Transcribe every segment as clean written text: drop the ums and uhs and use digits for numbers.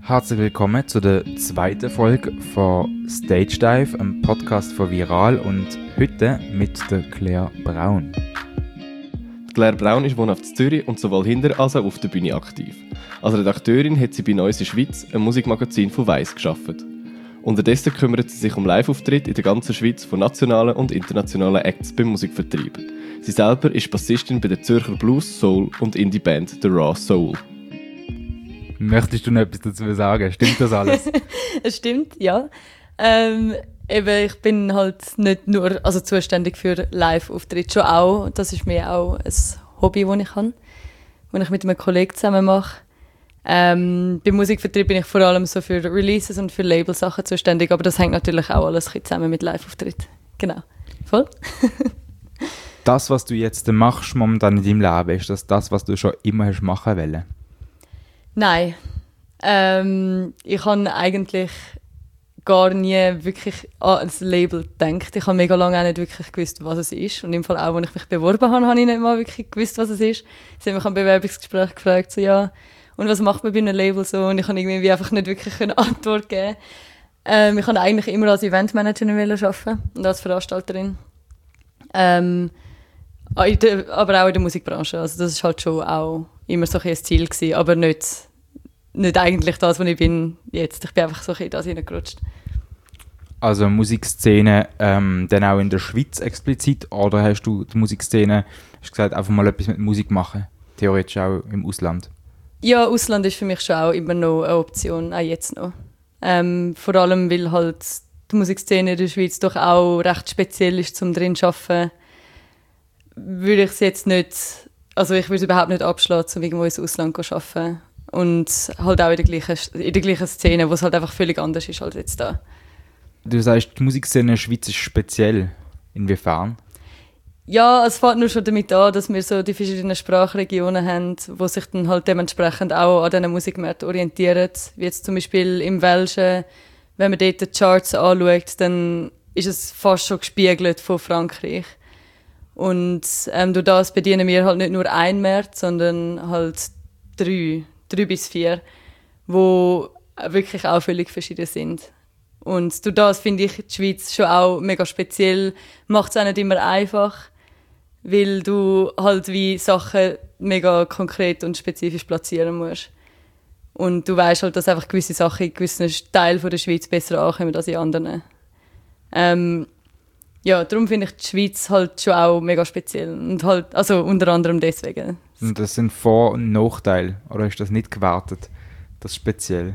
Herzlich willkommen zu der zweiten Folge von Stage Dive, einem Podcast von Viral, und heute mit der Claire Braun. Claire Braun ist wohnhaft in Zürich und sowohl hinter als auch auf der Bühne aktiv. Als Redakteurin hat sie bei Neues in Schweiz ein Musikmagazin von Weiss geschaffen. Unterdessen kümmert sie sich um Live-Auftritte in der ganzen Schweiz von nationalen und internationalen Acts beim Musikvertrieb. Sie selber ist Bassistin bei der Zürcher Blues, Soul und Indie-Band The Raw Soul. Möchtest du noch etwas dazu sagen? Stimmt das alles? Es stimmt, ja. Ich bin halt nicht nur zuständig für Live-Auftritte, schon auch. Das ist mir auch ein Hobby, das ich habe, das ich mit einem Kollegen zusammen mache. Beim Musikvertrieb bin ich vor allem so für Releases und für Labelsachen zuständig, aber das hängt natürlich auch alles zusammen mit Live-Auftritten. Genau. Voll. Das, was du jetzt machst momentan in deinem Leben, ist das, was du schon immer hast machen wollen? Nein. Ich habe eigentlich gar nie wirklich an ein Label gedacht. Ich habe mega lange auch nicht wirklich gewusst, was es ist. Und im Fall auch, als ich mich beworben habe, habe ich nicht mal wirklich gewusst, was es ist. Sie haben mich am Bewerbungsgespräch gefragt, so, ja, und was macht man bei einem Label so? Und ich habe irgendwie einfach nicht wirklich eine Antwort geben. Ich habe eigentlich immer als Eventmanagerin arbeiten und als Veranstalterin. Aber auch in der Musikbranche. Also das ist halt schon auch immer so ein Ziel gewesen, aber nicht eigentlich das, was ich bin jetzt. Ich bin einfach so ein bisschen da hineingerutscht. Also Musikszene dann auch in der Schweiz explizit, oder hast du die Musikszene, hast gesagt, einfach mal etwas mit Musik machen, theoretisch auch im Ausland? Ja, Ausland ist für mich schon auch immer noch eine Option, auch jetzt noch. Vor allem, weil halt die Musikszene in der Schweiz doch auch recht speziell ist, um drin zu arbeiten. Würde ich es jetzt nicht, also ich würde es überhaupt nicht abschlagen, um irgendwo ins Ausland zu arbeiten. Und halt auch in der gleichen Szene, wo es halt einfach völlig anders ist als jetzt da. Du sagst, die Musikszene in der Schweiz ist speziell. Inwiefern? Ja, es fängt nur schon damit an, dass wir so die verschiedenen Sprachregionen haben, die sich dann halt dementsprechend auch an diesen Musikmärkten orientieren. Wie jetzt zum Beispiel im Welschen, wenn man dort die Charts anschaut, dann ist es fast schon gespiegelt von Frankreich. Und durch das bedienen wir halt nicht nur einen Markt, sondern halt drei bis vier, die wirklich auch völlig verschieden sind. Und durch das finde ich die Schweiz schon auch mega speziell. Macht es auch nicht immer einfach, weil du halt wie Sachen mega konkret und spezifisch platzieren musst. Und du weißt halt, dass einfach gewisse Sachen in gewissen Teilen der Schweiz besser ankommen als in anderen. Ja, darum finde ich die Schweiz halt schon auch mega speziell. Und halt, also unter anderem deswegen. Und das sind Vor- und Nachteile, oder ist das nicht gewertet, das speziell?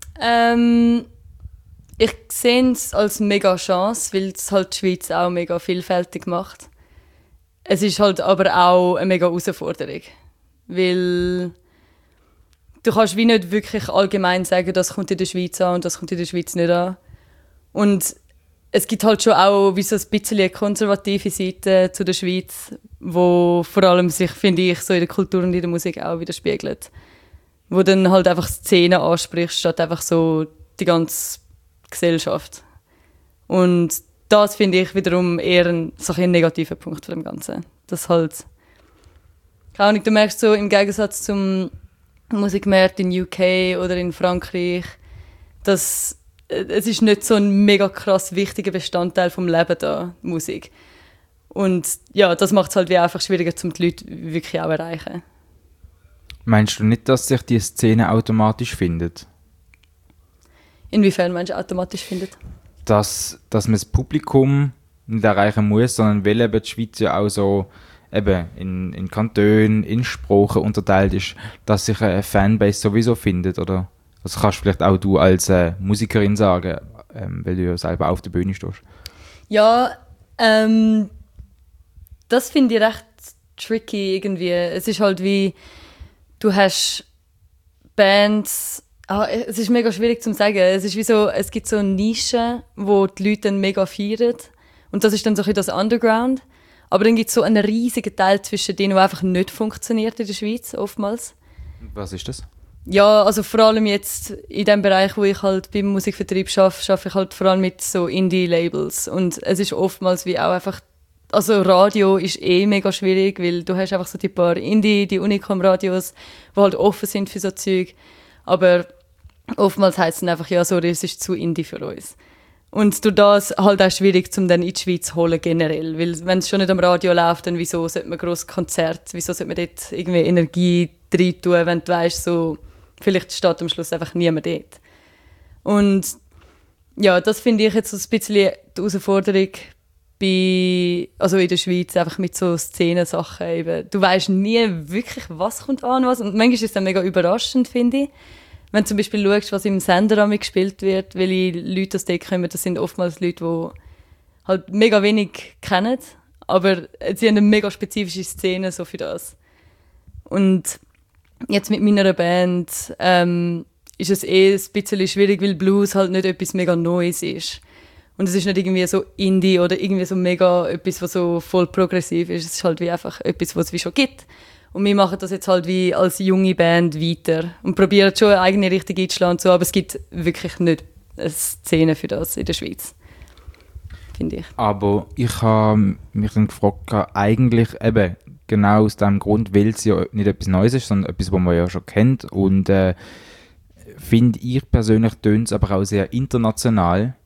Ich sehe es als mega Chance, weil es halt die Schweiz auch mega vielfältig macht. Es ist halt aber auch eine mega Herausforderung, weil du kannst wie nicht wirklich allgemein sagen, das kommt in der Schweiz an und das kommt in der Schweiz nicht an. Und es gibt halt schon auch wie so ein bisschen eine konservative Seite zu der Schweiz, wo vor allem sich, finde ich, so in der Kultur und in der Musik auch widerspiegelt. Wo dann halt einfach Szenen ansprichst, statt einfach so die ganze Gesellschaft. Und das finde ich wiederum eher ein negativer Punkt von dem Ganzen. Das halt, keine Ahnung, du merkst so im Gegensatz zum Musikmarkt in UK oder in Frankreich, dass es ist nicht so ein mega krass wichtiger Bestandteil vom Leben da, Musik. Und ja, das macht es halt wie einfach schwieriger, um die Leute wirklich auch erreichen. Meinst du nicht, dass sich die Szene automatisch findet? Inwiefern meinst du automatisch findet? Dass man das Publikum nicht erreichen muss, sondern weil eben die Schweiz ja auch so eben in Kantonen, in Sprachen unterteilt ist, dass sich eine Fanbase sowieso findet, oder? Das kannst vielleicht auch du als Musikerin sagen, weil du ja selber auf der Bühne stehst. Ja, das finde ich recht tricky irgendwie. Es ist halt wie, du hast Bands, es ist mega schwierig zu sagen. Es ist wie so, es gibt so Nischen, wo die Leute dann mega feiern. Und das ist dann so ein bisschen das Underground. Aber dann gibt es so einen riesigen Teil zwischen denen, der einfach nicht funktioniert in der Schweiz, oftmals. Was ist das? Ja, also vor allem jetzt in dem Bereich, wo ich halt beim Musikvertrieb arbeite ich halt vor allem mit so Indie-Labels. Und es ist oftmals wie auch einfach, also Radio ist mega schwierig, weil du hast einfach so die paar Indie, die Unicom-Radios, die halt offen sind für so Zeug. Aber oftmals heisst es dann einfach, ja, sorry, es ist zu Indie für uns. Und durch das halt auch schwierig, um dann in die Schweiz zu holen generell. Weil wenn es schon nicht am Radio läuft, dann wieso sollte man grosse Konzerte, wieso sollte man dort irgendwie Energie rein tun, wenn du weißt, so, vielleicht steht am Schluss einfach niemand dort. Und ja, das finde ich jetzt so ein bisschen die Herausforderung also in der Schweiz, einfach mit so Szenensachen eben. Du weißt nie wirklich, was kommt an, was. Und manchmal ist es dann mega überraschend, finde ich. Wenn du zum Beispiel schaust, was im Sender gespielt wird, welche Leute aus dort kommen, das sind oftmals Leute, die halt mega wenig kennen, aber sie haben eine mega spezifische Szene so für das. Und jetzt mit meiner Band ist es ein bisschen schwierig, weil Blues halt nicht etwas mega Neues ist. Und es ist nicht irgendwie so Indie oder irgendwie so mega etwas, was so voll progressiv ist. Es ist halt wie einfach etwas, was es wie schon gibt. Und wir machen das jetzt halt wie als junge Band weiter und probieren schon eine eigene Richtung einzuschlagen und so, aber es gibt wirklich nicht eine Szene für das in der Schweiz, finde ich. Aber ich habe mich dann gefragt, eigentlich eben genau aus dem Grund, weil es ja nicht etwas Neues ist, sondern etwas, was man ja schon kennt. Und finde ich persönlich tönt es aber auch sehr international.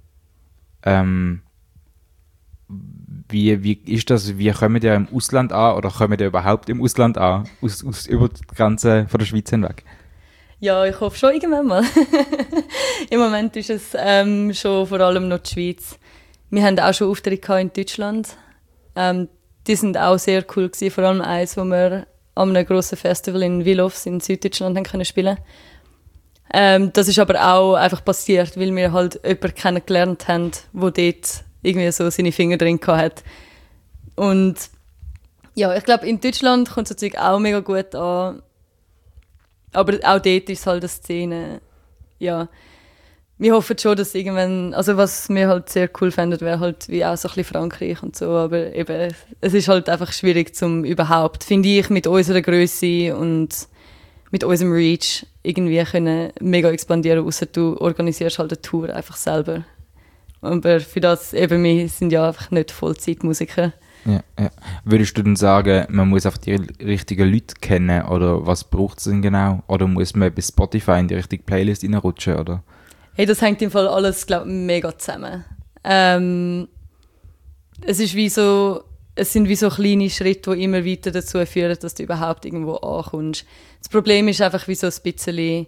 Wie ist das? Wie kommen die im Ausland an oder kommen die überhaupt im Ausland an, über die Grenze von der Schweiz hinweg? Ja, ich hoffe schon irgendwann mal. Im Moment ist es schon vor allem noch die Schweiz. Wir haben auch schon Auftritte in Deutschland. Die sind auch sehr cool gewesen, vor allem eins, wo wir an einem grossen Festival in Wihlofs in Süddeutschland haben können spielen. Das ist aber auch einfach passiert, weil wir halt jemanden kennengelernt haben, der dort irgendwie so seine Finger drin hatte. Und ja, ich glaube, in Deutschland kommt das Zeug auch mega gut an. Aber auch dort ist es halt eine Szene, ja. Wir hoffen schon, dass irgendwann, also was wir halt sehr cool fänden, wäre halt wie auch so ein bisschen Frankreich und so, aber eben, es ist halt einfach schwierig zum überhaupt, finde ich, mit unserer Grösse und mit unserem Reach irgendwie können mega expandieren, ausser du organisierst halt eine Tour einfach selber. Aber für das, eben, wir sind ja einfach nicht Vollzeitmusiker. Ja. Würdest du denn sagen, man muss einfach die richtigen Leute kennen oder was braucht es denn genau? Oder muss man bei Spotify in die richtige Playlist reinrutschen, oder? Hey, das hängt im Fall alles, glaube ich, mega zusammen. Es sind wie so kleine Schritte, die immer weiter dazu führen, dass du überhaupt irgendwo ankommst. Das Problem ist einfach wie so ein bisschen,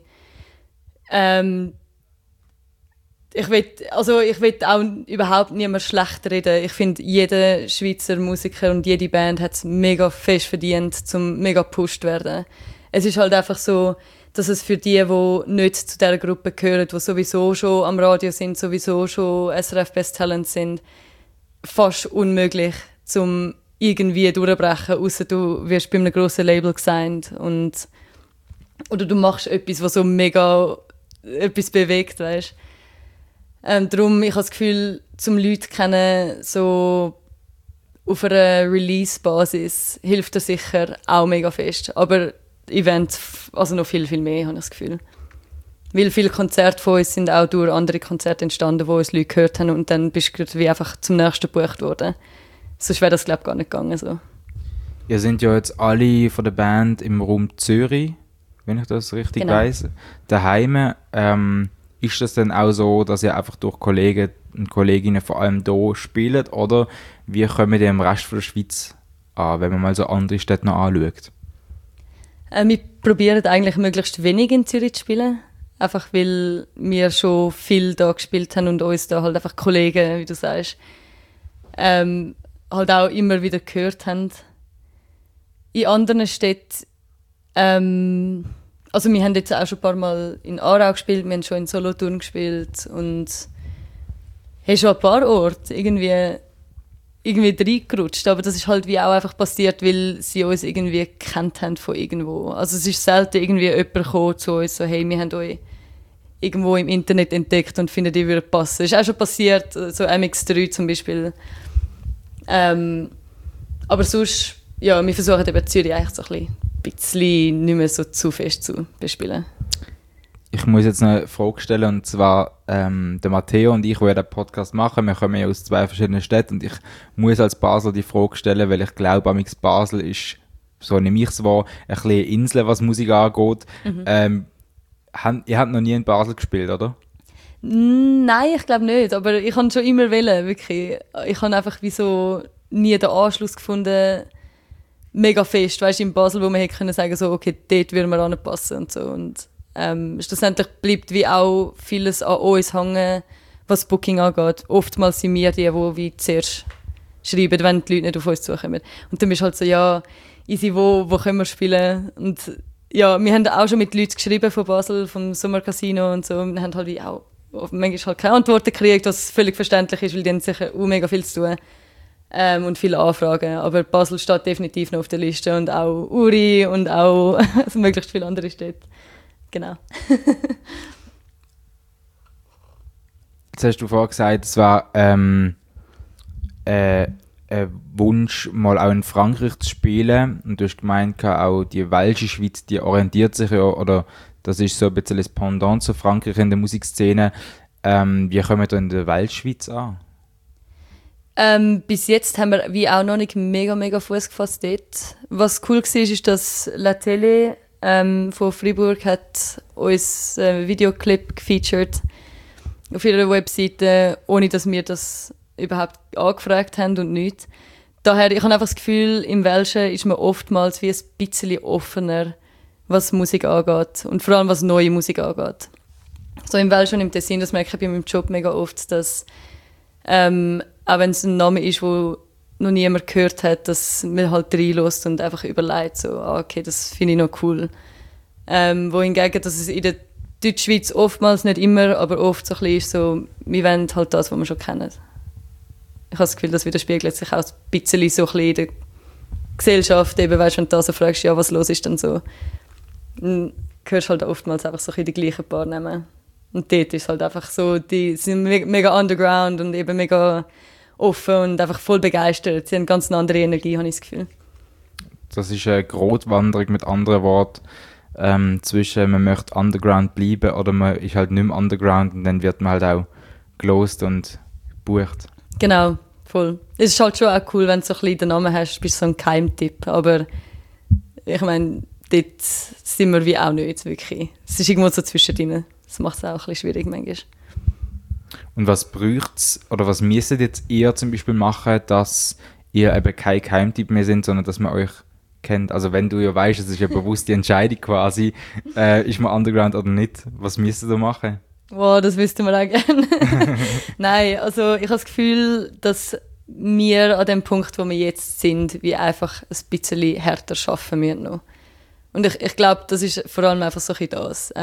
ich will auch überhaupt niemand schlecht reden. Ich finde, jeder Schweizer Musiker und jede Band hat es mega fest verdient, zum mega gepusht werden. Es ist halt einfach so, dass es für die nicht zu dieser Gruppe gehören, die sowieso schon am Radio sind, sowieso schon SRF Best Talent sind, fast unmöglich, zum irgendwie durchbrechen, außer du wirst bei einem grossen Label gesigned oder du machst etwas, was so mega etwas bewegt, weißt. Darum, ich habe das Gefühl, zum Leute kennen, so auf einer Release-Basis, hilft das sicher auch mega fest. Aber Events, also noch viel, viel mehr, habe ich das Gefühl. Weil viele Konzerte von uns sind auch durch andere Konzerte entstanden, wo uns Leute gehört haben und dann bist du wie einfach zum nächsten gebucht worden. Sonst wäre das, glaube ich, gar nicht gegangen. So. Ihr sind ja jetzt alle von der Band im Raum Zürich, wenn ich das richtig weiss. Daheim, ist das dann auch so, dass ihr einfach durch Kollegen und Kolleginnen vor allem hier spielt, oder wie kommen die im Rest von der Schweiz an, wenn man mal so andere Städte noch anschaut? Wir probieren eigentlich möglichst wenig in Zürich zu spielen, einfach weil wir schon viel da gespielt haben und uns da halt einfach Kollegen, wie du sagst, halt auch immer wieder gehört haben. In anderen Städten, also wir haben jetzt auch schon ein paar Mal in Aarau gespielt, wir haben schon in Solothurn gespielt und haben schon ein paar Orte irgendwie reingerutscht. Aber das ist halt wie auch einfach passiert, weil sie uns irgendwie gekannt haben von irgendwo. Also es ist selten irgendwie jemand gekommen zu uns, so hey, wir haben euch irgendwo im Internet entdeckt und finden, die würden passen. Es ist auch schon passiert, so MX3 zum Beispiel. Aber sonst, ja, wir versuchen eben Zürich eigentlich so ein bisschen nicht mehr so zu fest zu bespielen. Ich muss jetzt eine Frage stellen, und zwar der Matteo und ich, die den Podcast machen, wir kommen ja aus 2 verschiedenen Städten und ich muss als Basel die Frage stellen, weil ich glaube, amix Basel ist, so nehme ich es wahr, ein bisschen eine Insel, was Musik angeht. Ihr habt noch nie in Basel gespielt, oder? Nein, ich glaube nicht, aber ich kann schon immer wollen, wirklich. Ich habe einfach wie so nie den Anschluss gefunden, mega fest, weißt du, in Basel, wo man hätte können sagen, so, okay, dort würden wir anpassen und so. Und schlussendlich bleibt wie auch vieles an uns hängen, was Booking angeht. Oftmals sind wir die wie zuerst schreiben, wenn die Leute nicht auf uns zukommen. Und dann bist du halt so, ja, easy, wo können wir spielen? Und ja, wir haben auch schon mit Leuten geschrieben von Basel, vom Sommercasino und so. Und wir haben halt wie auch manchmal halt keine Antworten gekriegt, was völlig verständlich ist, weil die haben sicher mega viel zu tun und viele Anfragen. Aber Basel steht definitiv noch auf der Liste und auch Uri und auch also möglichst viele andere Städte. Genau. Jetzt hast du vorhin gesagt, es war ein Wunsch, mal auch in Frankreich zu spielen. Und du hast gemeint, auch die welsche Schweiz, die orientiert sich ja, oder das ist so ein bisschen das Pendant zu Frankreich in der Musikszene. Wie kommen wir da in der Weltschweiz an? Bis jetzt haben wir wie auch noch nicht mega Fuß gefasst dort. Was cool war, ist, dass La Télé von Fribourg hat uns einen Videoclip gefeatured auf ihrer Webseite, ohne dass wir das überhaupt angefragt haben und nichts. Daher, ich habe einfach das Gefühl, im Welschen ist man oftmals wie ein bisschen offener, was Musik angeht und vor allem was neue Musik angeht. So im Welschen und im Tessin, das merke ich bei meinem Job mega oft, dass auch wenn es ein Name ist, wo noch niemand gehört hat, dass man halt reinlässt und einfach überlegt, so, okay, das finde ich noch cool. Wohingegen, dass es in der Deutschschweiz oftmals, nicht immer, aber oft so ein bisschen ist so, wir wollen halt das, was wir schon kennen. Ich habe das Gefühl, das widerspiegelt sich auch ein bisschen so ein bisschen in der Gesellschaft, eben, weißt du, wenn du da so fragst, ja, was los ist dann so, dann hörst du halt oftmals einfach so ein bisschen die gleichen paar Namen. Und dort ist halt einfach so, die sind mega underground und eben mega offen und einfach voll begeistert. Sie haben ganz eine andere Energie, habe ich das Gefühl. Das ist eine Gratwanderung mit anderen Worten zwischen man möchte underground bleiben oder man ist halt nicht mehr underground und dann wird man halt auch gelost und gebucht. Genau, voll. Es ist halt schon auch cool, wenn du so ein bisschen den Namen hast, bist du so ein Geheimtipp. Aber ich meine, dort sind wir wie auch nicht wirklich. Es ist irgendwo so zwischendrin. Das macht es auch ein bisschen schwierig manchmal. Und was braucht es, oder was müsstet jetzt ihr zum Beispiel machen, dass ihr eben kein Geheimtipp mehr sind, sondern dass man euch kennt? Also wenn du ja weißt, es ist ja bewusst die Entscheidung quasi, ist man Underground oder nicht, was müsstet ihr machen? Wow, das wüssten wir auch gerne. Nein, also ich habe das Gefühl, dass wir an dem Punkt, wo wir jetzt sind, wie einfach ein bisschen härter arbeiten müssen noch. Und ich glaube, das ist vor allem einfach so ein bisschen das.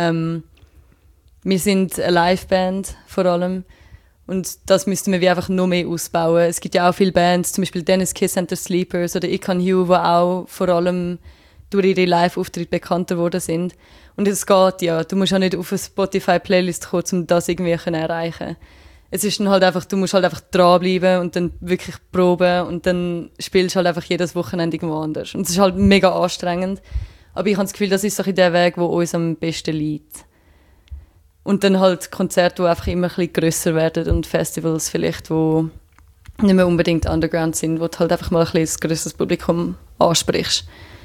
Wir sind eine Liveband vor allem und das müssten wir wie einfach noch mehr ausbauen. Es gibt ja auch viele Bands, zum Beispiel Dennis Kiss and the Sleepers oder Icon Hugh, die auch vor allem durch ihre Live-Auftritte bekannter geworden sind. Und es geht ja, du musst ja nicht auf eine Spotify-Playlist kommen, um das irgendwie zu erreichen. Es ist dann halt einfach, du musst halt einfach dranbleiben und dann wirklich proben und dann spielst du halt einfach jedes Wochenende irgendwo anders. Und es ist halt mega anstrengend. Aber ich habe das Gefühl, das ist so der Weg, der uns am besten liegt. Und dann halt Konzerte, die einfach immer ein bisschen grösser werden und Festivals vielleicht, die nicht mehr unbedingt underground sind, wo du halt einfach mal ein bisschen ein grösseres Publikum ansprichst.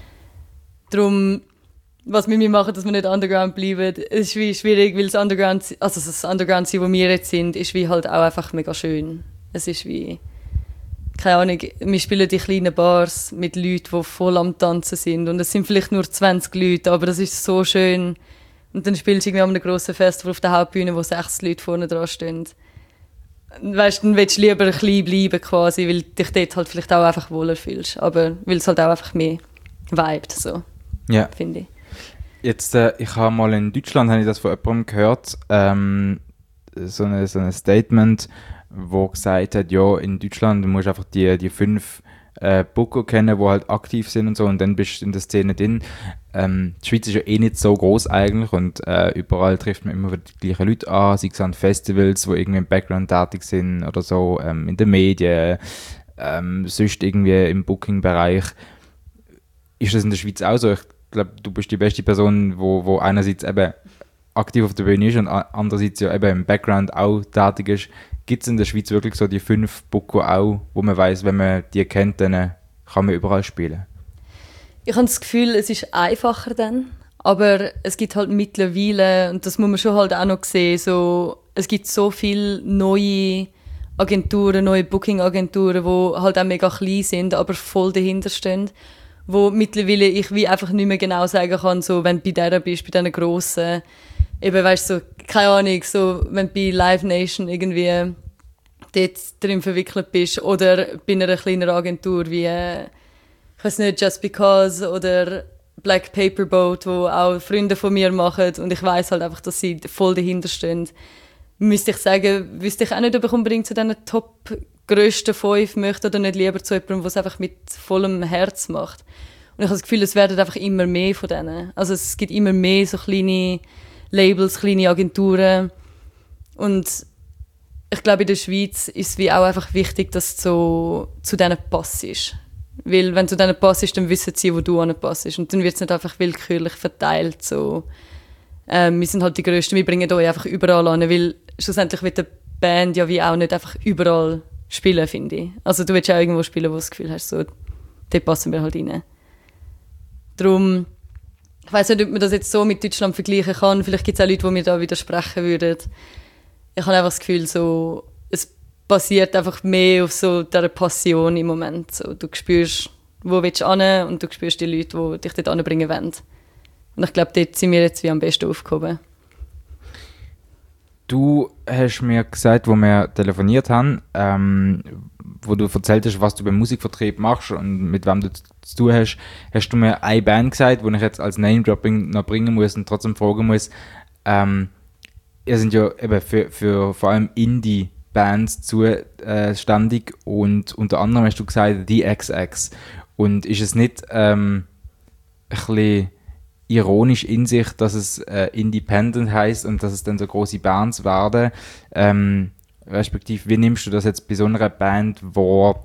Darum, was wir machen, dass wir nicht underground bleiben, ist wie schwierig, weil das Underground sein, wo wir jetzt sind, ist wie halt auch einfach mega schön. Es ist wie, keine Ahnung, wir spielen die kleinen Bars mit Leuten, die voll am Tanzen sind und es sind vielleicht nur 20 Leute, aber das ist so schön. Und dann spielst du irgendwie an einem grossen Festival auf der Hauptbühne, wo 60 Leute vorne dran stehen. Weißt, dann willst du lieber klein bleiben quasi, weil du dich dort halt vielleicht auch einfach wohler fühlst. Aber weil es halt auch einfach mehr vibet, so, ja. Finde ich. Jetzt, ich habe mal in Deutschland, habe ich das von jemandem gehört, so ein Statement, wo gesagt hat, ja, in Deutschland musst du einfach die 5 Booker kennen, die halt aktiv sind und so, und dann bist du in der Szene drin. Die Schweiz ist ja eh nicht so groß eigentlich und überall trifft man immer wieder die gleichen Leute an, sei es an Festivals, wo irgendwie im Background tätig sind oder so, in den Medien, sonst irgendwie im Booking-Bereich. Ist das in der Schweiz auch so? Ich glaube, du bist die beste Person, wo einerseits eben aktiv auf der Bühne ist und andererseits ja eben im Background auch tätig ist. Gibt es in der Schweiz wirklich so die 5 Booker auch, wo man weiss, wenn man die kennt, dann kann man überall spielen? Ich habe das Gefühl, es ist einfacher dann, Aber es gibt halt mittlerweile, und das muss man schon halt auch noch sehen, so, es gibt so viele neue Agenturen, neue Booking-Agenturen, die halt auch mega klein sind, aber voll dahinter stehen. Wo mittlerweile ich wie einfach nicht mehr genau sagen kann, so, wenn du bei der bist, bei diesen grossen, eben, weißt du, so, keine Ahnung, so, wenn du bei Live Nation irgendwie dort drin verwickelt bist oder bei einer kleineren Agentur wie, ich weiß nicht, Just Because oder Black Paper Boat, wo auch Freunde von mir machen und ich weiss halt einfach, dass sie voll dahinter stehen. Müsste ich sagen, wüsste ich auch nicht, ob ich unbedingt zu diesen Top grössten 5 möchte oder nicht lieber zu jemandem, der es einfach mit vollem Herz macht. Und ich habe das Gefühl, es werden einfach immer mehr von denen. Also es gibt immer mehr so kleine Labels, kleine Agenturen. Und ich glaube, in der Schweiz ist es wie auch einfach wichtig, dass du so zu denen passest. Weil wenn du zu denen passest, dann wissen sie, wo du anpassest. Und dann wird es nicht einfach willkürlich verteilt. So. Wir sind halt die Größten, wir bringen euch einfach überall an, weil schlussendlich wird die Band ja wie auch nicht einfach überall spielen, finde ich. Also du willst auch irgendwo spielen, wo du das Gefühl hast, so, dort passen wir halt rein. Darum, ich weiss nicht, ob man das jetzt so mit Deutschland vergleichen kann. Vielleicht gibt es auch Leute, die mir da widersprechen würden. Ich habe einfach das Gefühl, so, es basiert einfach mehr auf so dieser Passion im Moment. So, du spürst, wo willst du hin und du spürst die Leute, die dich dort hinbringen wollen. Und ich glaube, dort sind wir jetzt wie am besten aufgehoben. Du hast mir gesagt, wo wir telefoniert haben, wo du erzählt hast, was du beim Musikvertrieb machst und mit wem du zu tun hast, hast du mir eine Band gesagt, die ich jetzt als Name-Dropping noch bringen muss und trotzdem fragen muss. Ihr sind ja eben für vor allem Indie-Bands zuständig und unter anderem hast du gesagt, die XX. Und ist es nicht ein bisschen ironisch in sich, dass es Independent heißt und dass es dann so große Bands werden. Respektive, wie nimmst du das jetzt bei so einer Band, wo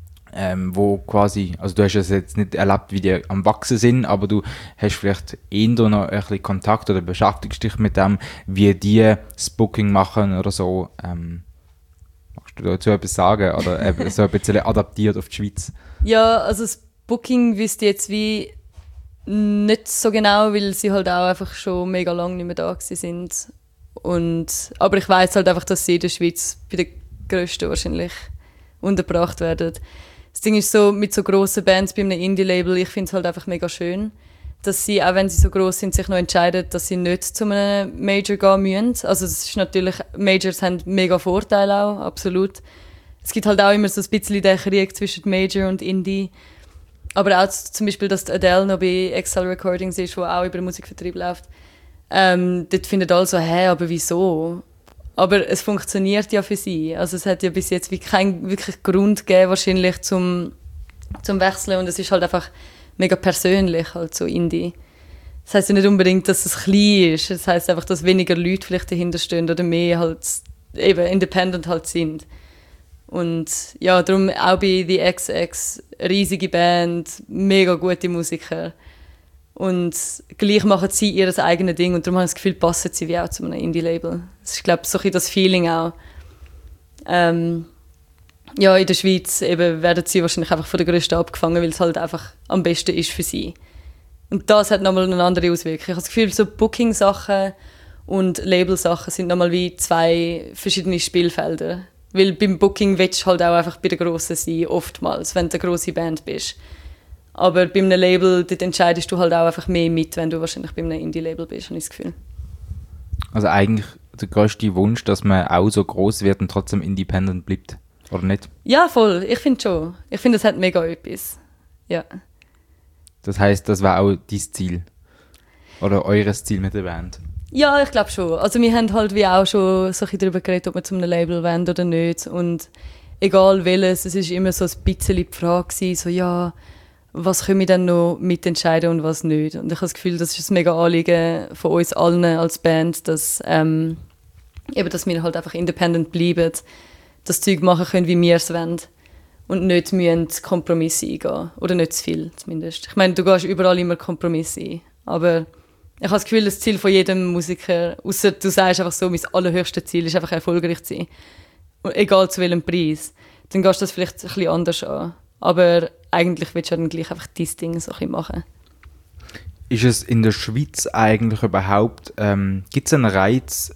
quasi, also du hast es jetzt nicht erlebt, wie die am Wachsen sind, aber du hast vielleicht eher noch ein bisschen Kontakt oder beschäftigst dich mit dem, wie die das Booking machen oder so. Magst du dazu etwas sagen oder so ein bisschen adaptiert auf die Schweiz? Ja, also das Booking wüsste jetzt wie nicht so genau, weil sie halt auch einfach schon mega lange nicht mehr da sind. Aber ich weiss halt einfach, dass sie in der Schweiz bei den Grössten wahrscheinlich untergebracht werden. Das Ding ist so, mit so grossen Bands bei einem Indie-Label, ich finde es halt einfach mega schön, dass sie, auch wenn sie so gross sind, sich noch entscheiden, dass sie nicht zu einem Major gehen müssen. Also es ist natürlich, Majors haben mega Vorteile auch, absolut. Es gibt halt auch immer so ein bisschen den Krieg zwischen Major und Indie. Aber auch zum Beispiel, dass Adele noch bei XL Recordings ist, wo auch über den Musikvertrieb läuft. Dort findet alle so, aber wieso? Aber es funktioniert ja für sie. Also es hat ja bis jetzt keinen wirklich Grund gegeben, wahrscheinlich zum Wechseln. Und es ist halt einfach mega persönlich, halt so Indie. Das heisst ja nicht unbedingt, dass es klein ist. Das heisst einfach, dass weniger Leute vielleicht dahinter stehen oder mehr halt eben independent halt sind. Und ja, darum auch bei The XX, riesige Band, mega gute Musiker. Und gleich machen sie ihr eigenes Ding und darum habe ich das Gefühl, passen sie wie auch zu einem Indie-Label. Das ist, glaube ich, so ein bisschen das Feeling auch. Ja, in der Schweiz eben werden sie wahrscheinlich einfach von der Größten abgefangen, weil es halt einfach am besten ist für sie. Und das hat nochmal eine andere Auswirkung. Ich habe das Gefühl, so Booking-Sachen und Label-Sachen sind nochmal wie 2 verschiedene Spielfelder. Weil beim Booking willst du halt auch einfach bei der Grossen sein, oftmals, wenn du eine grosse Band bist. Aber bei einem Label, dort entscheidest du halt auch einfach mehr mit, wenn du wahrscheinlich bei einem Indie-Label bist, habe ich das Gefühl. Also eigentlich der grösste Wunsch, dass man auch so gross wird und trotzdem independent bleibt, oder nicht? Ja, voll. Ich finde schon. Ich finde, es hat mega etwas. Ja. Das heisst, das war auch dein Ziel? Oder eures Ziel mit der Band? Ja, ich glaube schon. Also wir haben halt wie auch schon so ein bisschen darüber geredet, ob wir zu einem Label wollen oder nicht. Und egal welches, es war immer so ein bisschen die Frage gewesen, so ja, was können wir dann noch mitentscheiden und was nicht. Und ich habe das Gefühl, das ist ein mega Anliegen von uns allen als Band, dass dass wir halt einfach independent bleiben, das Zeug machen können, wie wir es wollen. Und nicht müssen Kompromisse eingehen. Oder nicht zu viel, zumindest. Ich meine, du gehst überall immer Kompromisse ein. Aber ich habe das Gefühl, das Ziel von jedem Musiker, außer du sagst einfach so, mein allerhöchstes Ziel ist einfach erfolgreich zu sein. Und egal zu welchem Preis. Dann gehst du das vielleicht ein bisschen anders an. Aber eigentlich willst du dann gleich einfach dein Ding so ein bisschen machen. ist es in der Schweiz eigentlich überhaupt, gibt es einen Reiz,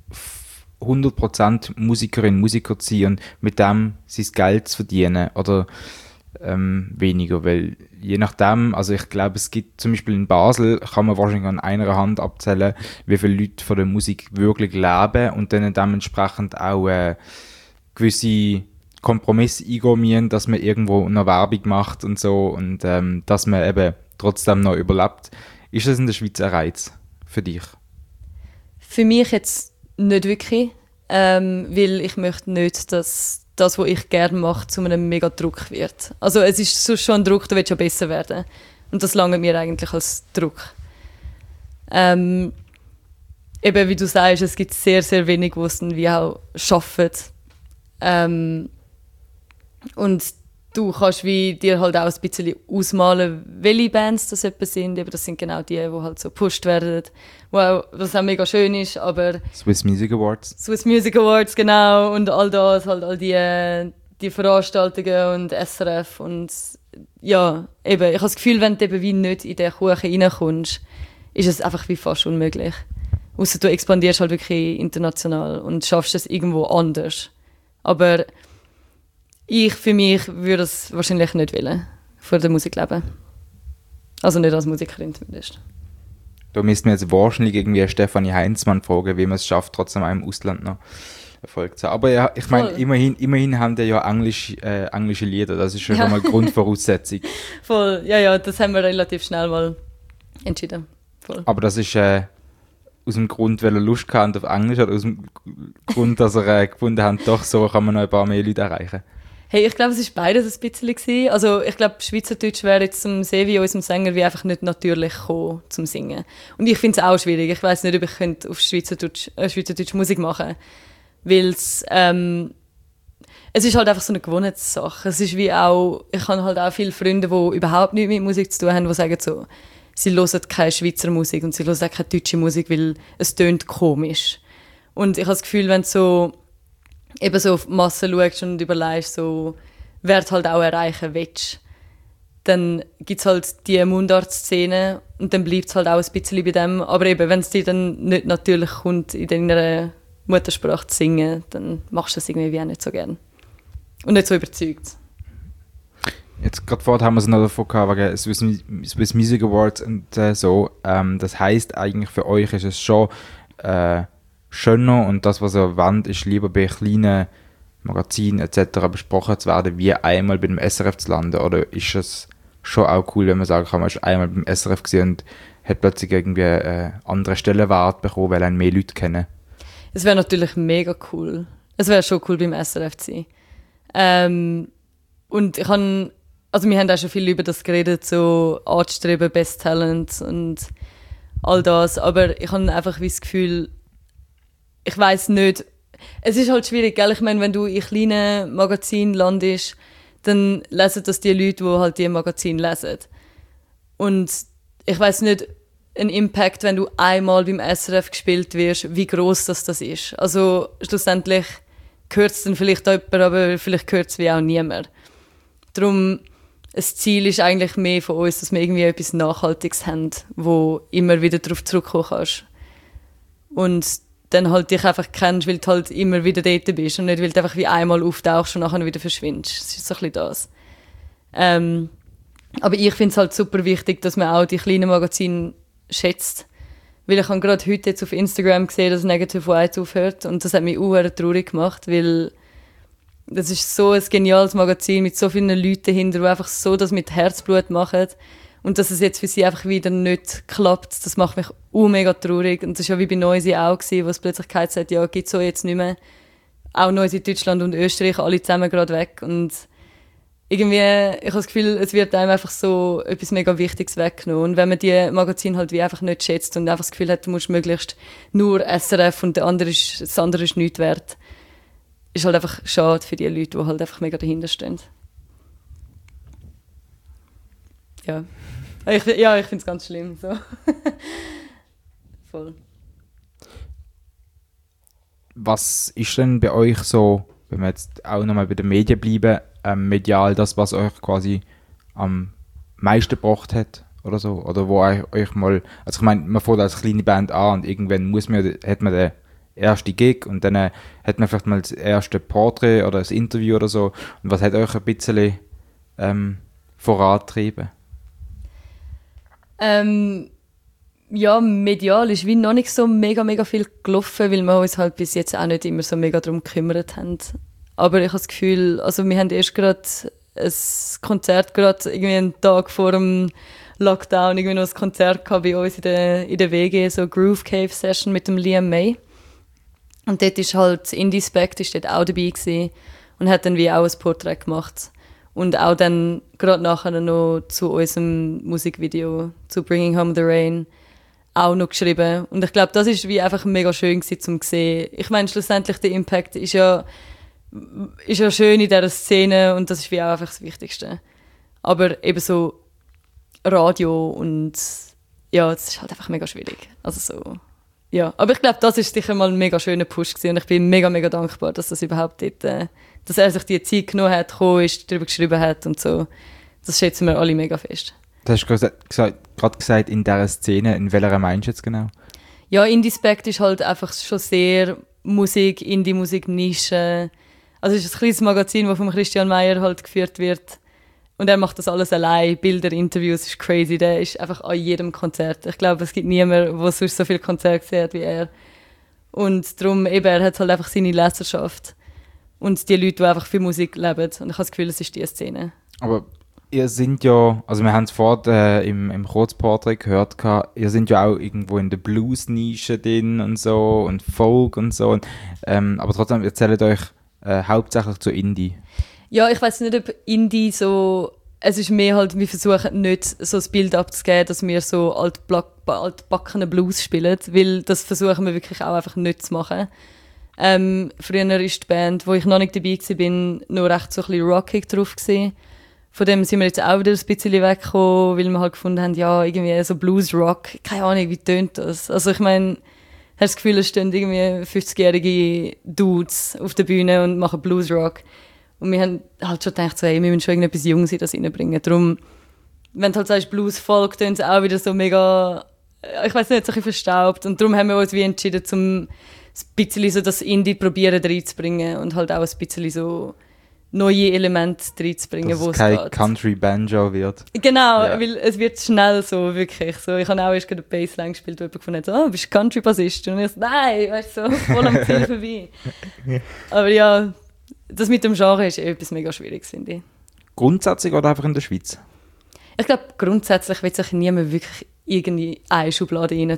100% Musikerin, Musiker zu sein und mit dem sein Geld zu verdienen oder weniger? Weil je nachdem, also ich glaube, es gibt zum Beispiel in Basel, kann man wahrscheinlich an einer Hand abzählen, wie viele Leute von der Musik wirklich leben und dann dementsprechend auch gewisse Kompromisse eingehen müssen, dass man irgendwo eine Werbung macht und so und dass man eben trotzdem noch überlebt. Ist das in der Schweiz ein Reiz für dich? Für mich jetzt nicht wirklich, weil ich möchte nicht, dass das, was ich gerne mache, zu einem mega Druck wird. Also es ist so schon ein Druck, da willst du ja besser werden. Und das lange mir eigentlich als Druck. Eben wie du sagst, es gibt sehr, sehr wenig, die es dann wie auch arbeiten. Und du kannst wie dir halt auch ein bisschen ausmalen, welche Bands das etwa sind. Aber das sind genau die halt so gepusht werden. Was auch mega schön ist, aber... Swiss Music Awards. Swiss Music Awards, genau. Und all das, halt all die Veranstaltungen und SRF. Und ja, eben, ich habe das Gefühl, wenn du eben wie nicht in den Kuchen reinkommst, ist es einfach wie fast unmöglich. Ausser du expandierst halt wirklich international und schaffst es irgendwo anders. Aber... ich für mich würde es wahrscheinlich nicht wollen, vor der Musik leben. Also nicht als Musikerin zumindest. Da müssten wir jetzt wahrscheinlich irgendwie Stefanie Heinzmann fragen, wie man es schafft, trotzdem auch im Ausland noch Erfolg zu haben. Aber ja, ich meine, immerhin haben die ja englische Lieder, das ist schon mal Grundvoraussetzung. Voll, ja, das haben wir relativ schnell mal entschieden. Voll. Aber das ist aus dem Grund, weil er Lust hatte auf Englisch oder aus dem Grund, dass er gefunden hat, doch so kann man noch ein paar mehr Leute erreichen? Hey, ich glaube, es war beides ein bisschen gewesen. Also ich glaube, Schweizerdeutsch wäre jetzt zum Sevi, unserem Sänger, wie einfach nicht natürlich gekommen zum Singen. Und ich finde es auch schwierig. Ich weiß nicht, ob ich könnte auf Schweizerdeutsch Musik machen könnte. Weil es ist halt einfach so eine Gewohnheitssache. Es ist wie auch, ich habe halt auch viele Freunde, die überhaupt nichts mit Musik zu tun haben, die sagen so, sie hören keine Schweizer Musik und sie hören auch keine deutsche Musik, weil es tönt komisch. Und ich habe das Gefühl, wenn du so eben so auf die Masse schaust und überlegst, so, wer du halt auch erreichen willst, dann gibt es halt die Mundart-Szene und dann bleibt es halt auch ein bisschen bei dem. Aber eben, wenn es dir dann nicht natürlich kommt, in deiner Muttersprache zu singen, dann machst du das irgendwie auch nicht so gern. Und nicht so überzeugt. Jetzt gerade vorhin haben wir es noch davon gehabt, wegen Swiss Music Awards und so. Das heisst eigentlich für euch ist es schon schöner und das, was ihr erwähnt, ist lieber bei kleinen Magazinen etc. besprochen zu werden, wie einmal bei dem SRF zu landen? Oder ist es schon auch cool, wenn man sagen kann, man ist einmal beim SRF gesehen und hat plötzlich irgendwie andere Stellenwert bekommen, weil einen mehr Leute kennen? Es wäre natürlich mega cool. Es wäre schon cool, beim SRF zu sein. Und wir haben auch schon viel über das geredet, so anzustreben, Best Talent und all das. Aber ich habe einfach das Gefühl, ich weiss nicht, es ist halt schwierig, gell? Ich meine, wenn du in kleinen Magazinen landest, dann lesen das die Leute, die halt die Magazine lesen. Und ich weiss nicht, ein Impact, wenn du einmal beim SRF gespielt wirst, wie gross das ist. Also schlussendlich hört es dann vielleicht jemand, aber vielleicht hört es wie auch niemand. Darum, das Ziel ist eigentlich mehr von uns, dass wir irgendwie etwas Nachhaltiges haben, wo immer wieder darauf zurückkommen kannst. Und dann halt dich einfach kennst, weil du halt immer wieder dort bist und nicht, weil du einfach wie einmal auftauchst und nachher wieder verschwindest. Das ist so ein bisschen das. Aber ich finde es halt super wichtig, dass man auch die kleinen Magazine schätzt. Weil ich habe gerade heute jetzt auf Instagram gesehen, dass Negative White aufhört und das hat mich auch traurig gemacht, weil das ist so ein geniales Magazin mit so vielen Leuten dahinter, die einfach so das mit Herzblut machen. Und dass es jetzt für sie einfach wieder nicht klappt, das macht mich mega traurig. Und das war ja wie bei Noisy auch, wo es plötzlich gesagt hat, ja, gibt es so jetzt nicht mehr. Auch Noisy Deutschland und Österreich, alle zusammen gerade weg. Und irgendwie, ich habe das Gefühl, es wird einem einfach so etwas mega Wichtiges weggenommen. Und wenn man die Magazine halt wie einfach nicht schätzt und einfach das Gefühl hat, du musst möglichst nur SRF und das andere ist nichts wert, ist halt einfach schade für die Leute, die halt einfach mega dahinter stehen. Ja. Ich finde es ganz schlimm. So. Voll. Was ist denn bei euch so, wenn wir jetzt auch nochmal bei den Medien bleiben, medial das, was euch quasi am meisten gebracht hat oder so? Oder wo euch mal, also ich meine, man fängt als kleine Band an und irgendwann hat man den ersten Gig und dann hat man vielleicht mal das erste Porträt oder das Interview oder so. Und was hat euch ein bisschen vorangetrieben? Ja, medial ist wie noch nicht so mega viel gelaufen, weil wir uns halt bis jetzt auch nicht immer so mega darum gekümmert haben. Aber ich habe das Gefühl, also wir haben erst gerade ein Konzert, gerade irgendwie einen Tag vor dem Lockdown, irgendwie noch ein Konzert gehabt bei uns in der WG, so Groove Cave Session mit dem Liam May. Und dort ist halt Indie Spect ist dort auch dabei gewesen und hat dann wie auch ein Porträt gemacht. Und auch dann gerade nachher noch zu unserem Musikvideo, zu Bringing Home the Rain, auch noch geschrieben. Und ich glaube, das ist wie einfach mega schön gewesen, zum sehen. Ich meine, schlussendlich der Impact ist ja schön in dieser Szene und das ist wie auch einfach das Wichtigste. Aber eben so Radio und ja, das ist halt einfach mega schwierig. Also so, ja. Aber ich glaube, das ist sicher mal ein mega schöner Push gewesen und ich bin mega dankbar, dass das überhaupt dort, dass er sich die Zeit genommen hat, gekommen ist, darüber geschrieben hat und so. Das schätzen wir alle mega fest. Du hast gerade gesagt, in dieser Szene, in welcher meinst du jetzt genau? Ja, Indie Spect ist halt einfach schon sehr Musik, Indie-Musik-Nische. Also es ist ein kleines Magazin, das von Christian Meyer halt geführt wird. Und er macht das alles allein, Bilder, Interviews, ist crazy. Der ist einfach an jedem Konzert. Ich glaube, es gibt niemanden, der sonst so viele Konzerte gesehen hat wie er. Und darum, eben, er hat halt einfach seine Leserschaft. Und die Leute, die einfach für Musik leben. Und ich habe das Gefühl, es ist diese Szene. Aber ihr sind ja, also wir haben es vorhin im Kurzporträt gehört, ihr sind ja auch irgendwo in der Blues-Nische drin und so und Folk und so. Aber trotzdem erzählt euch hauptsächlich zu Indie. Ja, ich weiß nicht, ob Indie so... Es ist mehr halt, wir versuchen nicht so das Bild abzugeben, dass wir so altbackene Blues spielen, weil das versuchen wir wirklich auch einfach nicht zu machen. Früher ist die Band, wo ich noch nicht dabei war, nur recht so ein bisschen rockig drauf gewesen. Von dem sind wir jetzt auch wieder ein bisschen weggekommen, weil wir halt gefunden haben, ja, irgendwie so Blues-Rock, keine Ahnung, wie tönt das? Also ich meine, hast das Gefühl, es stehen irgendwie 50-jährige Dudes auf der Bühne und machen Blues-Rock. Und wir haben halt schon gedacht, so, hey, wir müssen schon irgendetwas Junges in das reinbringen. Darum, wenn du halt sagst, Blues-Folk, tönt es auch wieder so mega, ich weiß nicht, so ein bisschen verstaubt. Und darum haben wir uns wie entschieden, ein bisschen so das Indie probieren reinzubringen und halt auch ein bisschen so neue Elemente reinzubringen, wo es kein geht. Country-Banjo wird. Genau, Ja. weil es wird schnell so, wirklich. So, ich habe auch erst gerade eine Bassline gespielt, wo jemand gefunden hat, so, bist du Country-Bassist? Und ich so, nein, weißt du, so, voll am Ziel vorbei. Aber ja, das mit dem Genre ist etwas mega Schwieriges, finde ich. Grundsätzlich oder einfach in der Schweiz? Ich glaube, grundsätzlich wird sich niemand wirklich irgendwie eine Schublade rein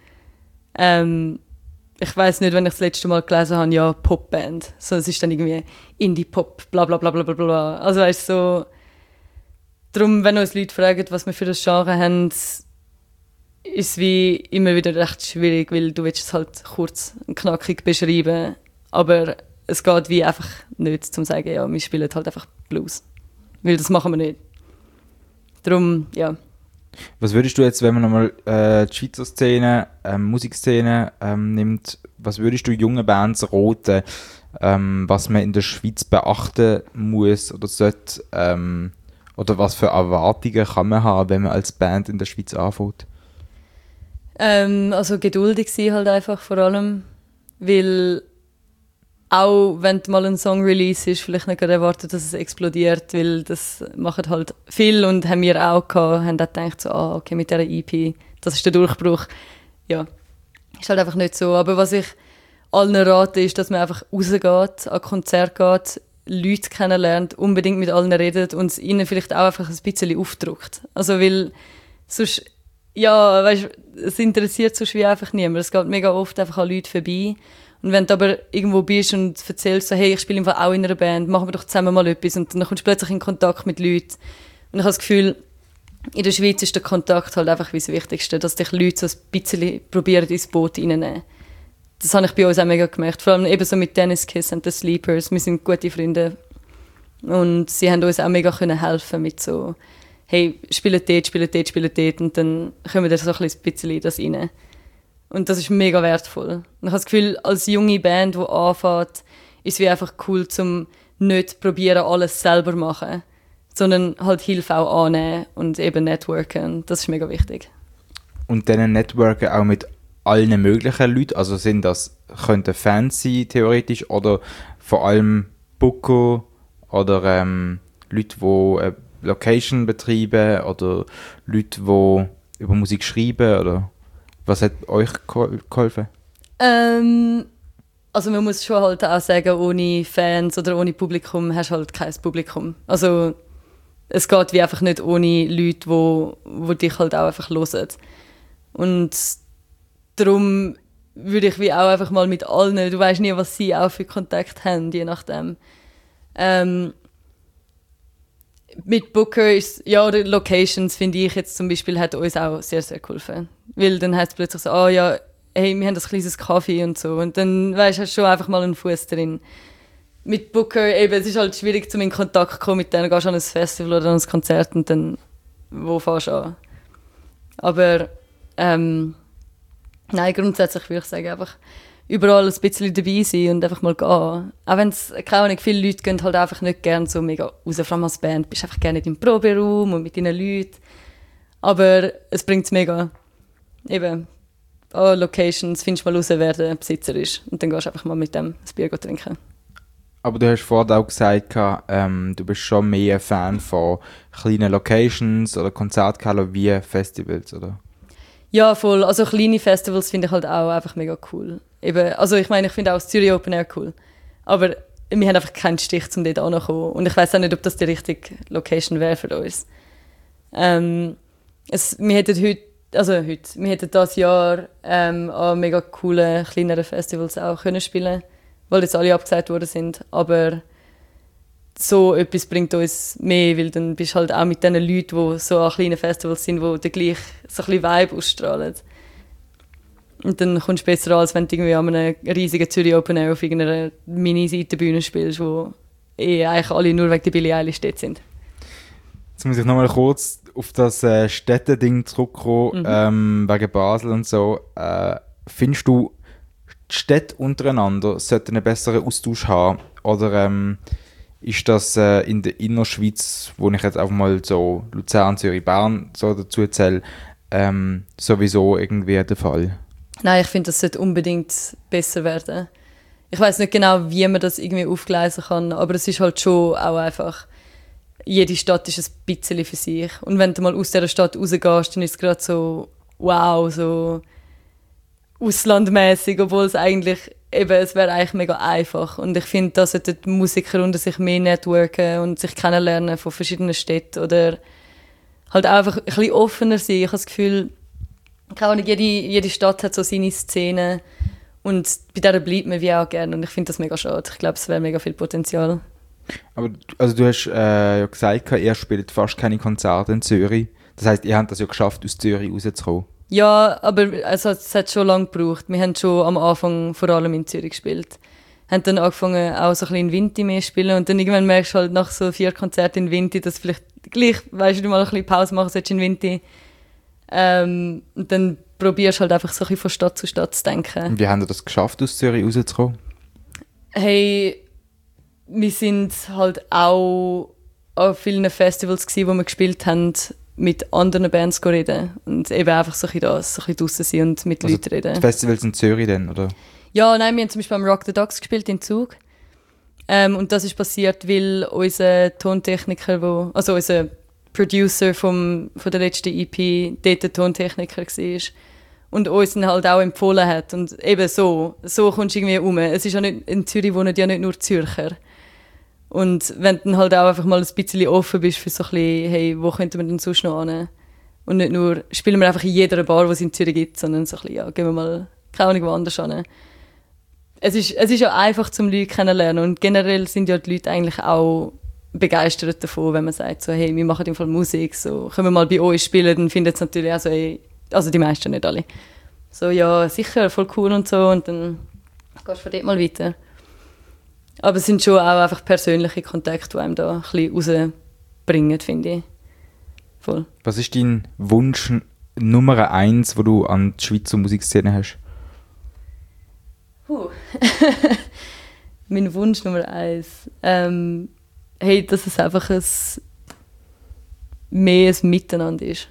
tun. Ich weiss nicht, wenn ich das letzte Mal gelesen habe, ja, Popband. So, es ist dann irgendwie Indie-Pop, bla bla bla bla bla bla. Also weißt du, so, darum, wenn uns Leute fragen, was wir für das Genre haben, ist es wie immer wieder recht schwierig, weil du willst es halt kurz und knackig beschreiben, aber es geht wie einfach nicht, zum zu sagen, ja, wir spielen halt einfach Blues. Weil das machen wir nicht. Darum, ja. Was würdest du jetzt, wenn man nochmal die Schweizer Szene, Musikszene nimmt, was würdest du jungen Bands raten, was man in der Schweiz beachten muss oder sollte, oder was für Erwartungen kann man haben, wenn man als Band in der Schweiz anfängt? Also geduldig sein halt einfach vor allem, weil auch wenn mal ein Song release ist, vielleicht nicht gerade erwartet, dass es explodiert, weil das machen halt viel und haben wir auch gehabt, haben auch gedacht, so, okay, mit dieser EP, das ist der Durchbruch. Ja, ist halt einfach nicht so. Aber was ich allen rate, ist, dass man einfach rausgeht, an Konzert geht, Leute kennenlernt, unbedingt mit allen redet und es ihnen vielleicht auch einfach ein bisschen aufdrückt. Also weil sonst, ja, weißt, es interessiert sonst wie einfach niemand. Es geht mega oft einfach an Leute vorbei. Und wenn du aber irgendwo bist und erzählst, so, hey, ich spiele einfach auch in einer Band, machen wir doch zusammen mal etwas. Und dann kommst du plötzlich in Kontakt mit Leuten. Und ich habe das Gefühl, in der Schweiz ist der Kontakt halt einfach wie das Wichtigste, dass dich Leute so ein bisschen probieren, ins Boot reinzunehmen. Das habe ich bei uns auch mega gemerkt. Vor allem eben so mit Dennis Kiss und den Sleepers. Wir sind gute Freunde. Und sie haben uns auch mega helfen mit so, hey, spielt dort. Und dann kommen wir so ein bisschen in das rein. Und das ist mega wertvoll. Und ich habe das Gefühl, als junge Band, die anfängt, ist es wie einfach cool, zum nicht probieren, alles selber zu machen, sondern halt Hilfe auch annehmen und eben networken. Das ist mega wichtig. Und dann networken auch mit allen möglichen Leuten, also könnten Fans sein, theoretisch, oder vor allem Booker oder Leute, die eine Location betreiben oder Leute, die über Musik schreiben, oder was hat euch geholfen? Also man muss schon halt auch sagen, ohne Fans oder ohne Publikum hast du halt kein Publikum. Also es geht wie einfach nicht ohne Leute, die dich halt auch einfach hören. Und darum würde ich wie auch einfach mal mit allen, du weißt nie, was sie auch für Kontakt haben, je nachdem. Mit Booker ist, ja, oder Locations, finde ich jetzt zum Beispiel, hat uns auch sehr, sehr geholfen. Weil dann heißt es plötzlich so, ja, hey, wir haben das kleines Kaffee und so. Und dann weisst du, hast schon einfach mal einen Fuß drin. Mit Booker, eben, es ist halt schwierig, in Kontakt zu kommen mit denen. Gehst du an ein Festival oder an ein Konzert und dann, wo fährst du an? Aber, nein, grundsätzlich würde ich sagen, einfach überall ein bisschen dabei sein und einfach mal gehen. Auch wenn es, keine Ahnung, viele Leute gehen halt einfach nicht gerne so mega raus, vor allem als Band. Du bist einfach gerne nicht im Proberaum und mit deinen Leuten. Aber es bringt es mega. Eben, Locations, findest mal raus, wer der Besitzer ist. Und dann gehst du einfach mal mit dem ein Bier trinken. Aber du hast vorhin auch gesagt, du bist schon mehr ein Fan von kleinen Locations oder Konzerthallen wie Festivals, oder? Ja, voll. Also kleine Festivals finde ich halt auch einfach mega cool. Eben, also ich meine, ich finde auch das Zürich Open Air cool. Aber wir haben einfach keinen Stich, um dort anzukommen. Und ich weiß auch nicht, ob das die richtige Location wäre für uns. Wir hätten wir hätten dieses Jahr an mega coolen, kleineren Festivals auch können spielen, weil jetzt alle abgesagt worden sind. Aber so etwas bringt uns mehr, weil dann bist du halt auch mit den Leuten, die so an kleinen Festivals sind, die dann gleich so ein bisschen Vibe ausstrahlen. Und dann kommst du besser an, als wenn du irgendwie an einem riesigen Zürich Open Air auf irgendeiner Mini-Seitenbühne spielst, wo eigentlich alle nur wegen der Billie Eilish dort sind. Jetzt muss ich nochmal kurz auf das Städteding zurückkommen, wegen Basel und so. Findest du, die Städte untereinander sollten einen besseren Austausch haben? Oder ist das in der Innerschweiz, wo ich jetzt einfach mal so Luzern, Zürich, Bern so dazu zähle, sowieso irgendwie der Fall? Nein, ich finde, das sollte unbedingt besser werden. Ich weiß nicht genau, wie man das irgendwie aufgleisen kann, aber es ist halt schon auch einfach, jede Stadt ist ein bisschen für sich. Und wenn du mal aus dieser Stadt rausgehst, dann ist es gerade so, wow, so auslandmäßig, obwohl es eigentlich, eben, es wäre eigentlich mega einfach. Und ich finde, da sollten die Musiker unter sich mehr networken und sich kennenlernen von verschiedenen Städten oder halt auch einfach ein bisschen offener sein. Ich habe das Gefühl, keine Ahnung, jede Stadt hat so seine Szene und bei der bleibt man wie auch gerne und ich finde das mega schade. Ich glaube, es wäre mega viel Potenzial. Aber also du hast ja gesagt, ihr spielt fast keine Konzerte in Zürich. Das heisst, ihr habt das ja geschafft, aus Zürich rauszukommen. Ja, aber also, es hat schon lange gebraucht. Wir haben schon am Anfang vor allem in Zürich gespielt. Haben dann angefangen, auch so ein bisschen in Vinti mehr zu spielen und dann irgendwann merkst du halt nach so 4 Konzerten in Vinti, dass vielleicht gleich, weißt du, mal ein bisschen Pause machen solltest in Vinti. Und dann probierst du halt einfach so ein bisschen von Stadt zu Stadt zu denken. Und wie haben ihr das geschafft, aus Zürich rauszukommen? Hey, wir sind halt auch an vielen Festivals gewesen, wo wir gespielt haben, mit anderen Bands reden und eben einfach so ein bisschen draussen sein und mit Leuten reden. Die Festivals in Zürich dann, oder? Ja, nein, wir haben zum Beispiel am Rock the Ducks gespielt in Zug. Und das ist passiert, weil unser Tontechniker, also unser Producer von der letzten EP, dort der Tontechniker war. Und uns dann halt auch empfohlen hat. Und eben so kommst du irgendwie rum. Es ist ja nicht, in Zürich wohnen ja nicht nur Zürcher. Und wenn du dann halt auch einfach mal ein bisschen offen bist für so ein bisschen, hey, wo könnte man denn sonst noch hin? Und nicht nur, spielen wir einfach in jeder Bar, die es in Zürich gibt, sondern so ein bisschen, ja, gehen wir mal, keine Ahnung, woanders hin. Es ist ja einfach, zum Leute kennenlernen. Und generell sind ja die Leute eigentlich auch begeistert davon, wenn man sagt, so, hey, wir machen im Fall Musik, so, können wir mal bei euch spielen, dann findet es natürlich auch so, hey, also die meisten, nicht alle. So, ja, sicher, voll cool und so, und dann gehst du von dort mal weiter. Aber es sind schon auch einfach persönliche Kontakte, die einem da ein bisschen rausbringen, finde ich. Voll. Was ist dein Wunsch Nummer 1, wo du an die Schweizer Musikszene hast? Mein Wunsch Nummer 1. Hey, dass es einfach ein mehr ein Miteinander ist.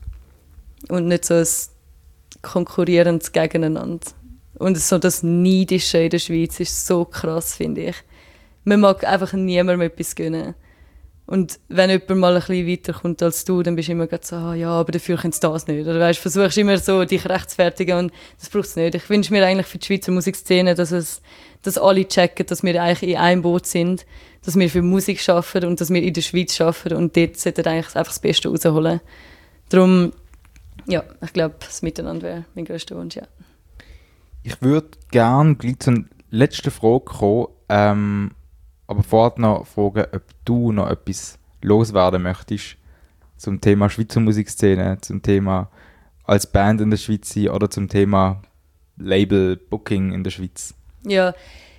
Und nicht so ein konkurrierendes Gegeneinander. Und so das Neidische in der Schweiz ist so krass, finde ich. Man mag einfach niemandem etwas gönnen. Und wenn jemand mal ein bisschen weiterkommt als du, dann bist du immer so, ja, aber dafür kannst du das nicht. Oder weißt, versuchst immer so, dich rechtfertigen und das braucht es nicht. Ich wünsche mir eigentlich für die Schweizer Musikszene, dass alle checken, dass wir eigentlich in einem Boot sind, dass wir für Musik arbeiten und dass wir in der Schweiz arbeiten und dort sollten eigentlich einfach das Beste rausholen. Darum, ja, ich glaube, das Miteinander wäre mein grösster Wunsch, ja. Ich würde gerne gleich zur letzten Frage kommen, aber vorher noch fragen, ob du noch etwas loswerden möchtest zum Thema Schweizer Musikszene, zum Thema als Band in der Schweiz sein oder zum Thema Label, Booking in der Schweiz. Ja,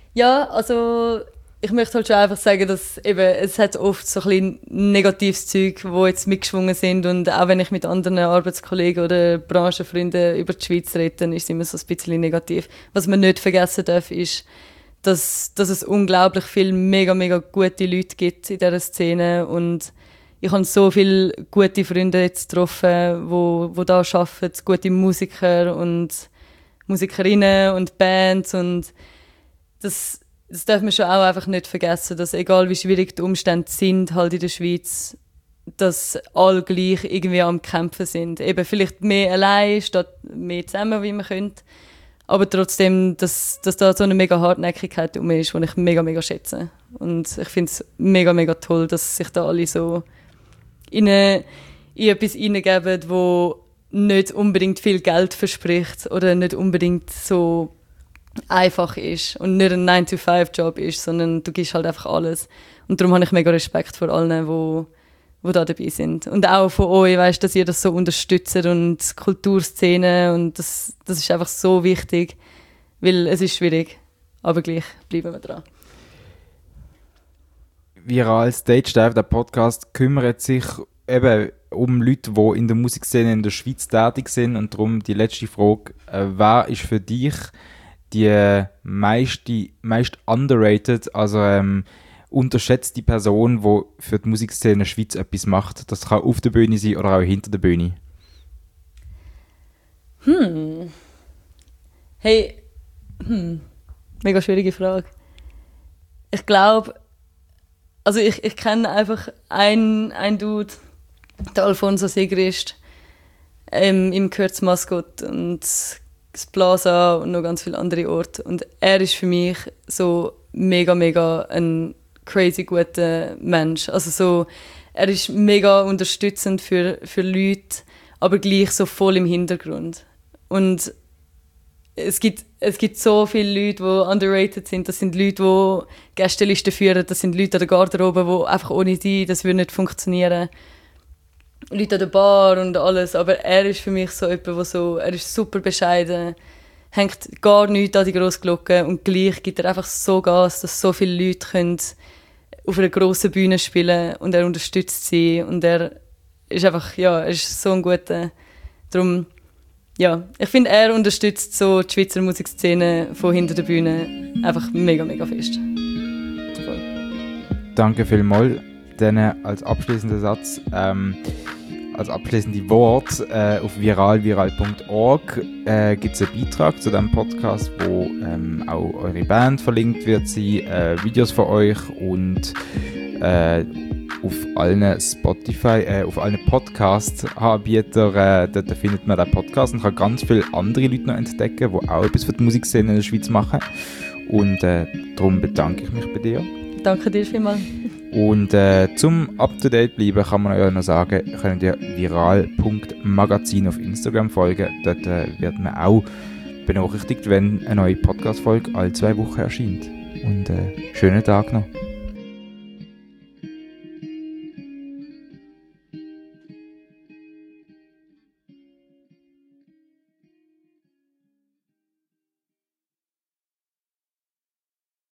also ich möchte halt schon einfach sagen, dass eben, es hat oft so ein bisschen negatives Zeug, wo jetzt mitgeschwungen sind und auch wenn ich mit anderen Arbeitskollegen oder Branchenfreunden über die Schweiz rede, dann ist es immer so ein bisschen negativ. Was man nicht vergessen darf, ist, dass es unglaublich viele mega, mega gute Leute gibt in dieser Szene und ich habe so viele gute Freunde jetzt getroffen, wo da arbeiten, gute Musiker und Musikerinnen und Bands und das darf man schon auch einfach nicht vergessen, dass egal wie schwierig die Umstände sind halt in der Schweiz, dass alle gleich irgendwie am Kämpfen sind. Eben vielleicht mehr allein statt mehr zusammen, wie man könnte. Aber trotzdem, dass da so eine mega Hartnäckigkeit um ist, die ich mega, mega schätze. Und ich finde es mega, mega toll, dass sich da alle so in etwas hineingeben, wo nicht unbedingt viel Geld verspricht oder nicht unbedingt so einfach ist und nicht ein 9-to-5-Job ist, sondern du gibst halt einfach alles. Und darum habe ich mega Respekt vor allen, die da dabei sind. Und auch von euch, weißt, dass ihr das so unterstützt und die Kulturszene und das ist einfach so wichtig, weil es ist schwierig, aber gleich bleiben wir dran. Viral Stage Dive, der Podcast, kümmert sich eben um Leute, die in der Musikszene in der Schweiz tätig sind und darum die letzte Frage, wer ist für dich die meist underrated, also unterschätzte Person, die für die Musikszene Schweiz etwas macht? Das kann auf der Bühne sein oder auch hinter der Bühne. Mega schwierige Frage. Ich glaube, also ich kenne einfach einen Dude, der Alfonso Sigrist, im Kürz Maskott und das Plaza und noch ganz viele andere Orte. Und er ist für mich so mega, mega ein crazy guter Mensch. Also so, er ist mega unterstützend für Leute, aber gleich so voll im Hintergrund. Und es gibt so viele Leute, die underrated sind. Das sind Leute, die Gästelisten führen. Das sind Leute an der Garderobe, die einfach ohne die, das würde nicht funktionieren. Leute an der Bar und alles. Aber er ist für mich so jemand, er ist super bescheiden, hängt gar nichts an die grosse Glocke und gleich gibt er einfach so Gas, dass so viele Leute können auf einer grossen Bühne spielen und er unterstützt sie und er ist einfach, ja, er ist so ein guter. Darum, ja, ich finde, er unterstützt so die Schweizer Musikszene von hinter der Bühne einfach mega, mega fest. Voll. Danke vielmals. Dann als abschließender Satz, als abschließende Wort, auf viral.org gibt es einen Beitrag zu diesem Podcast, wo auch eure Band verlinkt wird, Videos von euch und auf allen auf allen Podcast-Anbietern, dort findet man den Podcast und kann ganz viele andere Leute noch entdecken, die auch etwas für die Musikszene in der Schweiz machen. Und darum bedanke ich mich bei dir. Danke dir vielmals. Und zum Up-to-Date bleiben kann man euch noch sagen, könnt ihr viral.magazin auf Instagram folgen. Dort wird man auch benachrichtigt, wenn eine neue Podcast-Folge alle 2 Wochen erscheint. Und schönen Tag noch.